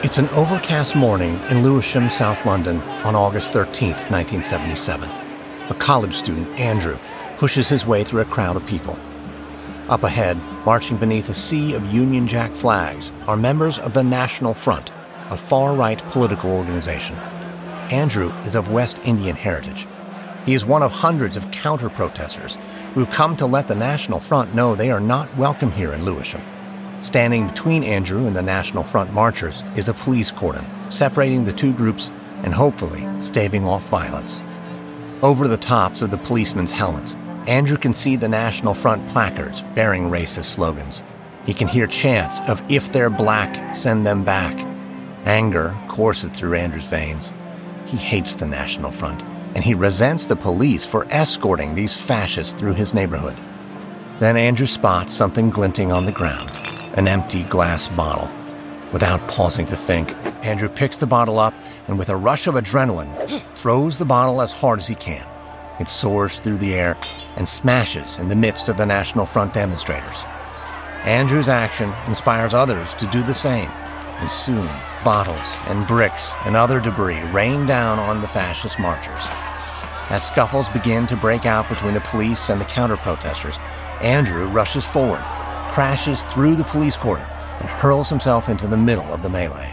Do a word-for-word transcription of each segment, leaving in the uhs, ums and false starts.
It's an overcast morning in Lewisham, South London, on August thirteenth, nineteen seventy-seven. A college student, Andrew, pushes his way through a crowd of people. Up ahead, marching beneath a sea of Union Jack flags, are members of the National Front, a far-right political organization. Andrew is of West Indian heritage. He is one of hundreds of counter-protesters who have come to let the National Front know they are not welcome here in Lewisham. Standing between Andrew and the National Front marchers is a police cordon, separating the two groups and hopefully staving off violence. Over the tops of the policemen's helmets, Andrew can see the National Front placards bearing racist slogans. He can hear chants of "If they're black, send them back." Anger courses through Andrew's veins. He hates the National Front, and he resents the police for escorting these fascists through his neighborhood. Then Andrew spots something glinting on the ground. An empty glass bottle. Without pausing to think, Andrew picks the bottle up and with a rush of adrenaline, throws the bottle as hard as he can. It soars through the air and smashes in the midst of the National Front demonstrators. Andrew's action inspires others to do the same, and soon bottles and bricks and other debris rain down on the fascist marchers. As scuffles begin to break out between the police and the counter-protesters, Andrew rushes forward, crashes through the police cordon, and hurls himself into the middle of the melee.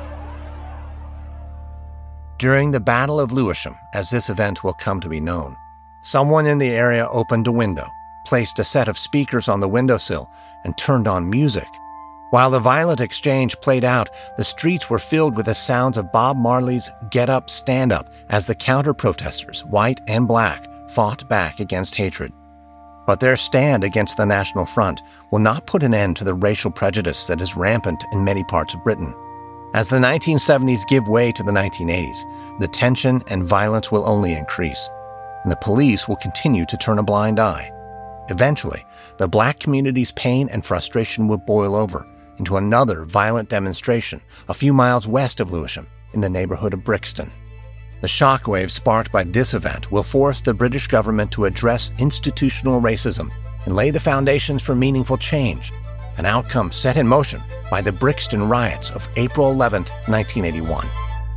During the Battle of Lewisham, as this event will come to be known, someone in the area opened a window, placed a set of speakers on the windowsill, and turned on music. While the violent exchange played out, the streets were filled with the sounds of Bob Marley's Get Up, Stand Up as the counter-protesters, white and black, fought back against hatred. But their stand against the National Front will not put an end to the racial prejudice that is rampant in many parts of Britain. As the nineteen seventies give way to the nineteen eighties, the tension and violence will only increase, and the police will continue to turn a blind eye. Eventually, the black community's pain and frustration will boil over into another violent demonstration a few miles west of Lewisham, in the neighborhood of Brixton. The shockwave sparked by this event will force the British government to address institutional racism and lay the foundations for meaningful change, an outcome set in motion by the Brixton riots of April eleventh, nineteen eighty-one.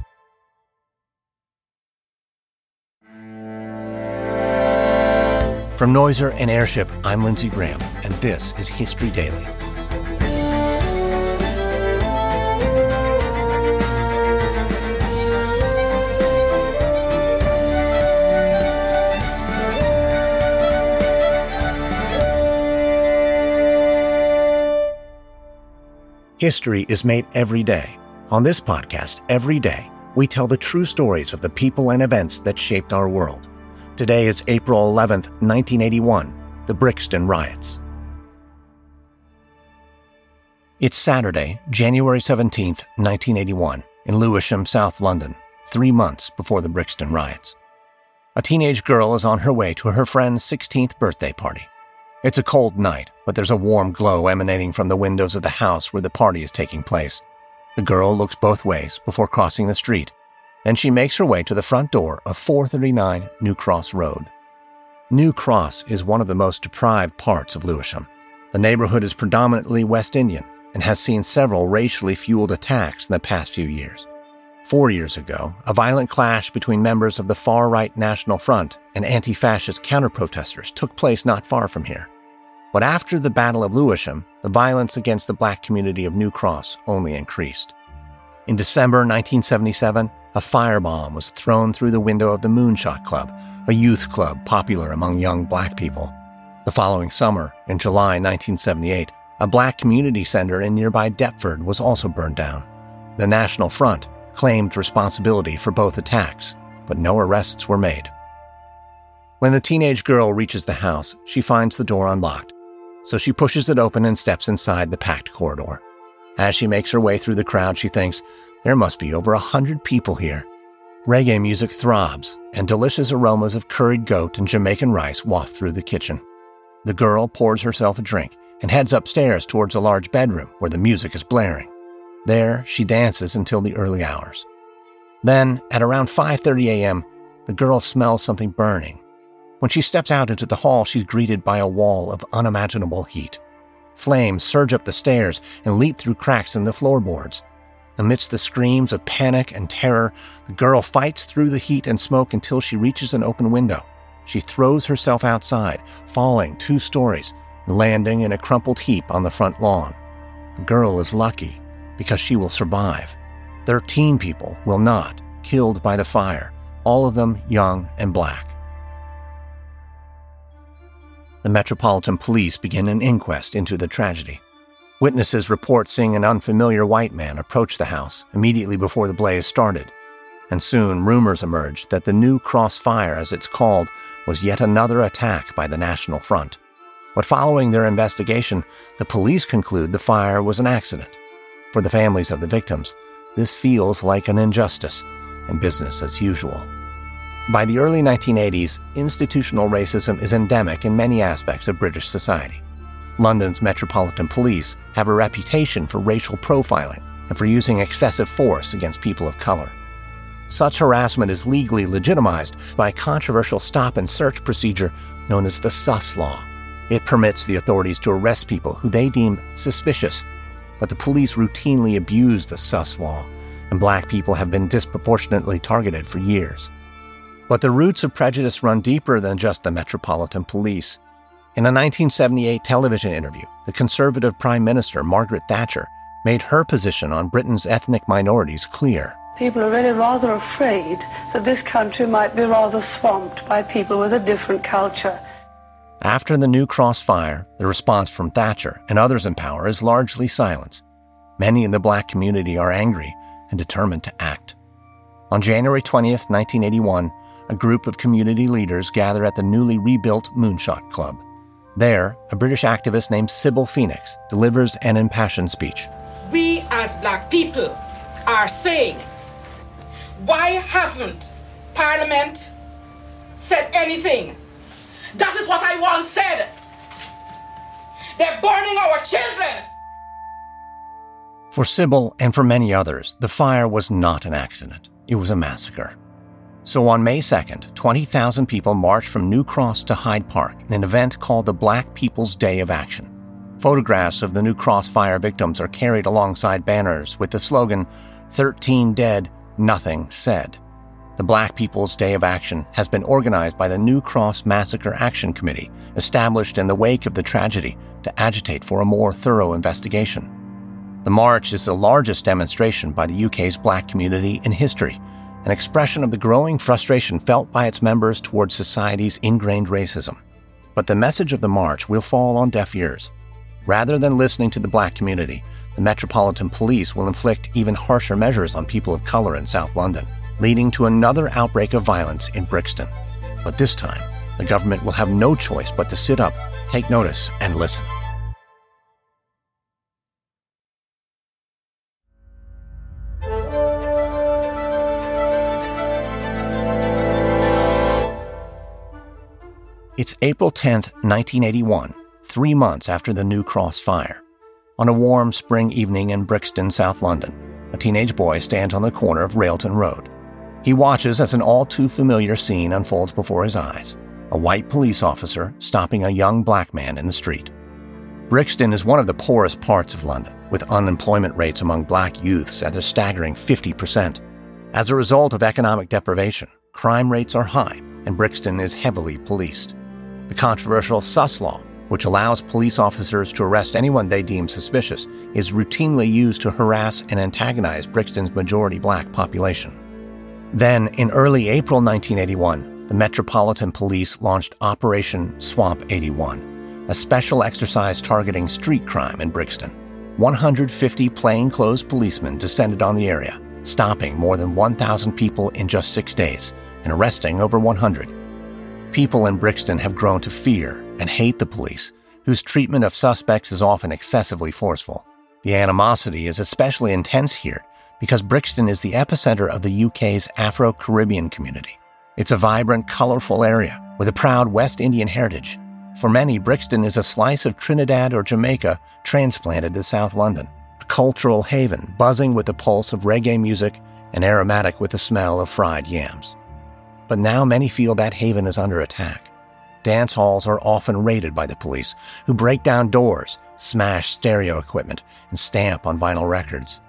From Noiser and Airship, I'm Lindsey Graham, and this is History Daily. History is made every day. On this podcast, every day, we tell the true stories of the people and events that shaped our world. Today is April eleventh, nineteen eighty-one, the Brixton Riots. It's Saturday, January seventeenth, nineteen eighty-one, in Lewisham, South London, three months before the Brixton Riots. A teenage girl is on her way to her friend's sixteenth birthday party. It's a cold night, but there's a warm glow emanating from the windows of the house where the party is taking place. The girl looks both ways before crossing the street. Then she makes her way to the front door of four thirty-nine New Cross Road. New Cross is one of the most deprived parts of Lewisham. The neighborhood is predominantly West Indian and has seen several racially fueled attacks in the past few years. Four years ago, a violent clash between members of the far-right National Front and anti-fascist counter-protesters took place not far from here. But after the Battle of Lewisham, the violence against the black community of New Cross only increased. In December nineteen seventy-seven, a firebomb was thrown through the window of the Moonshot Club, a youth club popular among young black people. The following summer, in July nineteen seventy-eight, a black community center in nearby Deptford was also burned down. The National Front claimed responsibility for both attacks, but no arrests were made. When the teenage girl reaches the house, she finds the door unlocked, so she pushes it open and steps inside the packed corridor. As she makes her way through the crowd, she thinks, there must be over a hundred people here. Reggae music throbs, and delicious aromas of curried goat and Jamaican rice waft through the kitchen. The girl pours herself a drink and heads upstairs towards a large bedroom where the music is blaring. There, she dances until the early hours. Then, at around five thirty a.m., the girl smells something burning. When she steps out into the hall, she's greeted by a wall of unimaginable heat. Flames surge up the stairs and leap through cracks in the floorboards. Amidst the screams of panic and terror, the girl fights through the heat and smoke until she reaches an open window. She throws herself outside, falling two stories, and landing in a crumpled heap on the front lawn. The girl is lucky because she will survive. Thirteen people will not, killed by the fire, all of them young and black. The Metropolitan Police begin an inquest into the tragedy. Witnesses report seeing an unfamiliar white man approach the house immediately before the blaze started, and soon rumors emerged that the New Cross Fire, as it's called, was yet another attack by the National Front. But following their investigation, the police conclude the fire was an accident. For the families of the victims, this feels like an injustice and business as usual. By the early nineteen eighties, institutional racism is endemic in many aspects of British society. London's Metropolitan Police have a reputation for racial profiling and for using excessive force against people of color. Such harassment is legally legitimized by a controversial stop-and-search procedure known as the sus law. It permits the authorities to arrest people who they deem suspicious, but the police routinely abuse the sus law, and black people have been disproportionately targeted for years. But the roots of prejudice run deeper than just the Metropolitan Police. In a nineteen seventy-eight television interview, the Conservative Prime Minister Margaret Thatcher made her position on Britain's ethnic minorities clear. People are really rather afraid that this country might be rather swamped by people with a different culture. After the New Cross fire, the response from Thatcher and others in power is largely silence. Many in the black community are angry and determined to act. On January twentieth, nineteen eighty-one, a group of community leaders gather at the newly rebuilt Moonshot Club. There, a British activist named Sybil Phoenix delivers an impassioned speech. We as black people are saying, why haven't Parliament said anything? That is what I once said. They're burning our children. For Sybil and for many others, the fire was not an accident. It was a massacre. So on May second, twenty thousand people marched from New Cross to Hyde Park in an event called the Black People's Day of Action. Photographs of the New Cross fire victims are carried alongside banners with the slogan, thirteen dead, nothing said. The Black People's Day of Action has been organized by the New Cross Massacre Action Committee, established in the wake of the tragedy to agitate for a more thorough investigation. The march is the largest demonstration by the U K's black community in history, an expression of the growing frustration felt by its members towards society's ingrained racism. But the message of the march will fall on deaf ears. Rather than listening to the black community, the Metropolitan Police will inflict even harsher measures on people of color in South London, leading to another outbreak of violence in Brixton. But this time, the government will have no choice but to sit up, take notice, and listen. It's April tenth, nineteen eighty-one, three months after the New Cross fire. On a warm spring evening in Brixton, South London, a teenage boy stands on the corner of Railton Road. He watches as an all-too-familiar scene unfolds before his eyes, a white police officer stopping a young black man in the street. Brixton is one of the poorest parts of London, with unemployment rates among black youths at a staggering fifty percent. As a result of economic deprivation, crime rates are high, and Brixton is heavily policed. The controversial sus law, which allows police officers to arrest anyone they deem suspicious, is routinely used to harass and antagonize Brixton's majority black population. Then, in early April nineteen eighty-one, the Metropolitan Police launched Operation Swamp eighty-one, a special exercise targeting street crime in Brixton. one hundred fifty plainclothes policemen descended on the area, stopping more than one thousand people in just six days and arresting over one hundred. People in Brixton have grown to fear and hate the police, whose treatment of suspects is often excessively forceful. The animosity is especially intense here because Brixton is the epicenter of the U K's Afro-Caribbean community. It's a vibrant, colorful area with a proud West Indian heritage. For many, Brixton is a slice of Trinidad or Jamaica transplanted to South London, a cultural haven buzzing with the pulse of reggae music and aromatic with the smell of fried yams. But now many feel that haven is under attack. Dance halls are often raided by the police, who break down doors, smash stereo equipment, and stamp on vinyl records.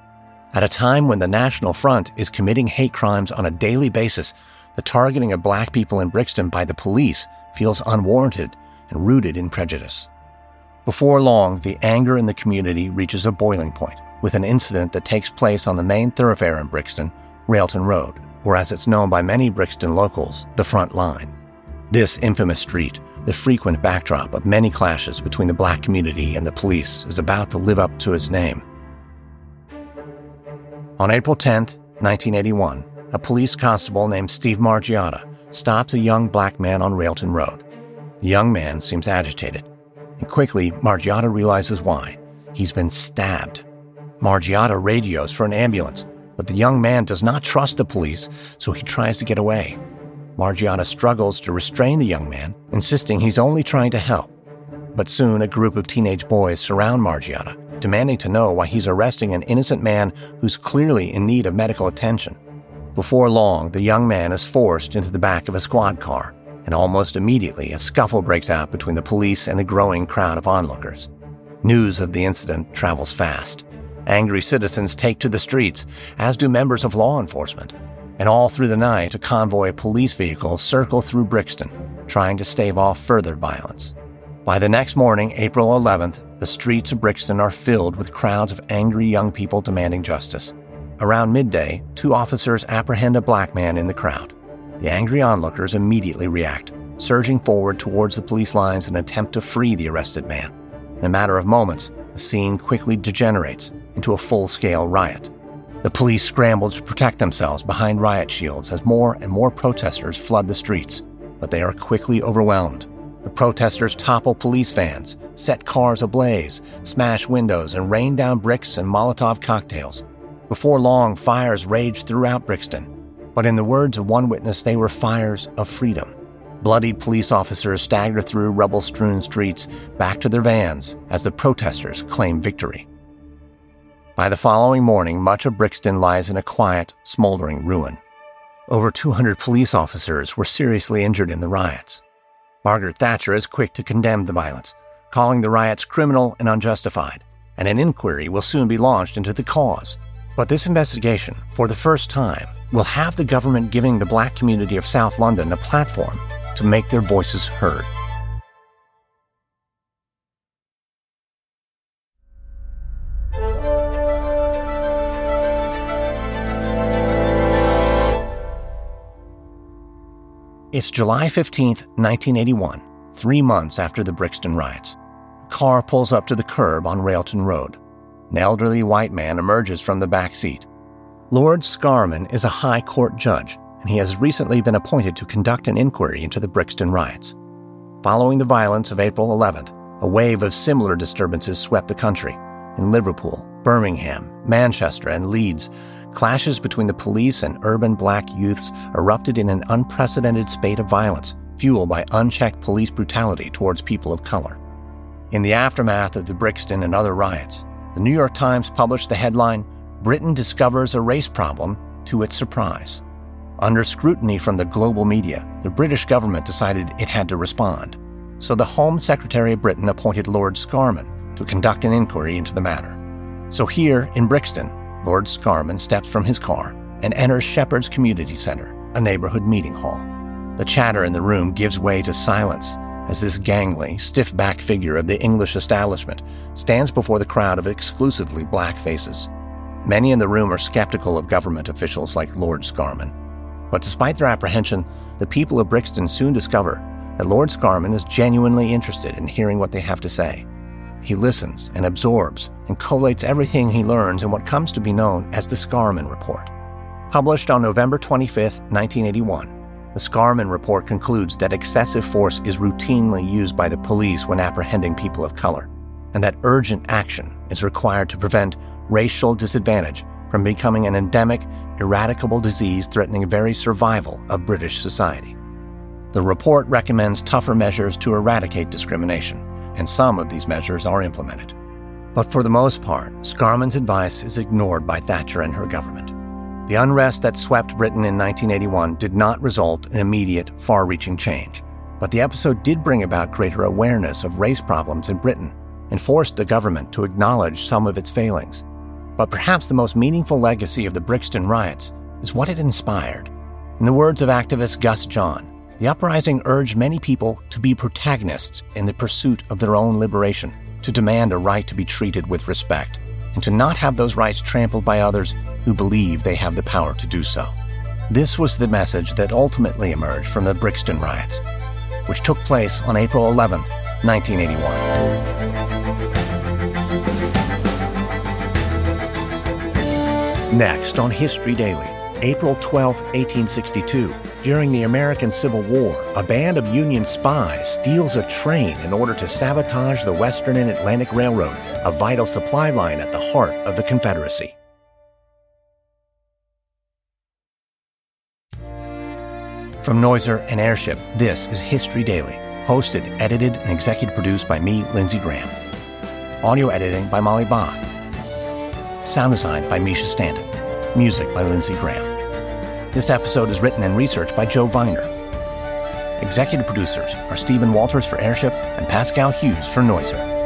At a time when the National Front is committing hate crimes on a daily basis, the targeting of black people in Brixton by the police feels unwarranted and rooted in prejudice. Before long, the anger in the community reaches a boiling point with an incident that takes place on the main thoroughfare in Brixton, Railton Road, or as it's known by many Brixton locals, the Front Line. This infamous street, the frequent backdrop of many clashes between the black community and the police, is about to live up to its name. On April tenth, nineteen eighty-one, a police constable named Steve Margiotta stops a young black man on Railton Road. The young man seems agitated, and quickly Margiotta realizes why. He's been stabbed. Margiotta radios for an ambulance, but the young man does not trust the police, so he tries to get away. Margiotta struggles to restrain the young man, insisting he's only trying to help. But soon a group of teenage boys surround Margiotta, demanding to know why he's arresting an innocent man who's clearly in need of medical attention. Before long, the young man is forced into the back of a squad car, and almost immediately a scuffle breaks out between the police and the growing crowd of onlookers. News of the incident travels fast. Angry citizens take to the streets, as do members of law enforcement. And all through the night, a convoy of police vehicles circle through Brixton, trying to stave off further violence. By the next morning, April eleventh, the streets of Brixton are filled with crowds of angry young people demanding justice. Around midday, two officers apprehend a black man in the crowd. The angry onlookers immediately react, surging forward towards the police lines in an attempt to free the arrested man. In a matter of moments, the scene quickly degenerates into a full-scale riot. The police scramble to protect themselves behind riot shields as more and more protesters flood the streets, but they are quickly overwhelmed. The protesters topple police vans, set cars ablaze, smash windows, and rain down bricks and Molotov cocktails. Before long, fires raged throughout Brixton, but in the words of one witness, they were fires of freedom. Bloodied police officers stagger through rubble-strewn streets back to their vans as the protesters claim victory. By the following morning, much of Brixton lies in a quiet, smoldering ruin. Over two hundred police officers were seriously injured in the riots. Margaret Thatcher is quick to condemn the violence, calling the riots criminal and unjustified, and an inquiry will soon be launched into the cause. But this investigation, for the first time, will have the government giving the black community of South London a platform to make their voices heard. It's July fifteenth, nineteen eighty-one, three months after the Brixton riots. A car pulls up to the curb on Railton Road. An elderly white man emerges from the back seat. Lord Scarman is a high court judge, and he has recently been appointed to conduct an inquiry into the Brixton riots. Following the violence of April eleventh, a wave of similar disturbances swept the country. In Liverpool, Birmingham, Manchester, and Leeds, clashes between the police and urban black youths erupted in an unprecedented spate of violence, fueled by unchecked police brutality towards people of color. In the aftermath of the Brixton and other riots, the New York Times published the headline, "Britain Discovers a Race Problem to Its Surprise." Under scrutiny from the global media, the British government decided it had to respond. So the Home Secretary of Britain appointed Lord Scarman to conduct an inquiry into the matter. So here in Brixton, Lord Scarman steps from his car and enters Shepherd's Community Center, a neighborhood meeting hall. The chatter in the room gives way to silence as this gangly, stiff-backed figure of the English establishment stands before the crowd of exclusively black faces. Many in the room are skeptical of government officials like Lord Scarman. But despite their apprehension, the people of Brixton soon discover that Lord Scarman is genuinely interested in hearing what they have to say. He listens and absorbs and collates everything he learns in what comes to be known as the Scarman Report. Published on November twenty-fifth, nineteen eighty-one, the Scarman Report concludes that excessive force is routinely used by the police when apprehending people of color, and that urgent action is required to prevent racial disadvantage from becoming an endemic, eradicable disease threatening the very survival of British society. The report recommends tougher measures to eradicate discrimination, and some of these measures are implemented. But for the most part, Scarman's advice is ignored by Thatcher and her government. The unrest that swept Britain in nineteen eighty-one did not result in immediate, far-reaching change, but the episode did bring about greater awareness of race problems in Britain and forced the government to acknowledge some of its failings. But perhaps the most meaningful legacy of the Brixton riots is what it inspired. In the words of activist Gus John, the uprising urged many people to be protagonists in the pursuit of their own liberation, to demand a right to be treated with respect, and to not have those rights trampled by others who believe they have the power to do so. This was the message that ultimately emerged from the Brixton riots, which took place on April eleventh, nineteen eighty-one. Next on History Daily, April twelfth, eighteen sixty-two. During the American Civil War, a band of Union spies steals a train in order to sabotage the Western and Atlantic Railroad, a vital supply line at the heart of the Confederacy. From Noiser and Airship, this is History Daily, hosted, edited, and executive produced by me, Lindsey Graham. Audio editing by Molly Bach. Sound design by Misha Stanton. Music by Lindsey Graham. This episode is written and researched by Joe Viner. Executive producers are Stephen Walters for Airship and Pascal Hughes for Noiser.